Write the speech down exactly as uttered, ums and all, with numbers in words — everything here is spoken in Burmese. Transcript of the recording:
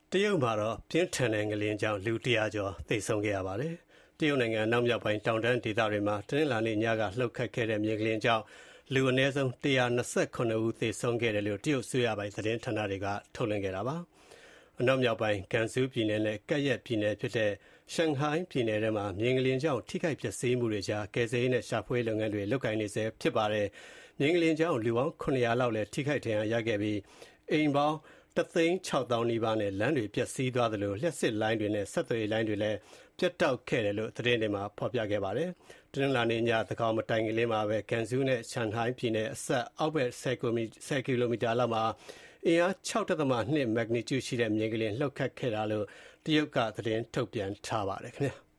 တရုတ်မှာတော့ပြင်းထန်တဲ့ငလျင်ကြောင့်လူတရာကျော်သေဆုံးခဲ့ရပါတယ်။တရုတ်နိုင်ငံအနောက်မြောက်ပိုင်းတောင်တန်းဒေသတွေမှာတနင်္လာနေ့ညကလှုပ်ခတ်ခဲ့တဲ့မြေငလျင်ကြောင့်လူအနည်းဆုံး၁၂၇ဦးသေဆုံးခဲ့တယ်လို့တရုတ်အစိုးရပိုင်သတင်းဌာနတွေကထုတ်လွှင့်ခဲ့တာပါ။အနောက်မြောက်ပိုင်းဂန်ဆူးပြည်နယ်နဲ့ကပ်ရက်ပြည်နယ်ဖြစ်တဲ့ရှန်ဟိုင်းပြည်နယ်ထဲမှာမြေငလျင်ကြောင့်ထိခိုက်ပျက်စီးမှုတွေကြားကယ်ဆယ်ရေးနဲ့ရှာဖွေရေးလုပ်ငန်းတွေလုပ်ကိုင်နေဆဲဖြစ်ပါတယ်။မြေငလျင်ကြောင့်လူပေါင်း၇၀၀လောက်လည်းထိခိုက်ဒဏ်ရာရခဲ့ပြီးအိမ်ပေါင်းတသိန်းခြောက်သောင်းနီးပါးနဲ့လမ်းတွေပျက်စီးသွားသလိုလျှပ်စစ်လိုင်းတွေနဲ့ဆက်သွယ်ရေးလိုင်းတွေလည်းပြတ်တောက်ခဲ့တယ်လို့သတင်းတွေမှာဖော်ပြခဲ့ပါတယ်။တနင်္လာနေ့ညသန်းခေါင်မတိုင်ခင်လေးမှာပဲဂန်ဆူးနဲ့ရှန်ဟိုင်းပြည်နယ်အစပ်အောက်ဘက်ဆယ်ကီလိုမီတာလောက်မှာအင်အား ၆.၂ မက်ဂနီကျူရှိတဲ့မြေငလျင်လှုပ်ခတ်ခဲ့တာလို့တရုတ်ကသတင်းထုတ်ပြန်ထားပါတယ်ခင်ဗျာ။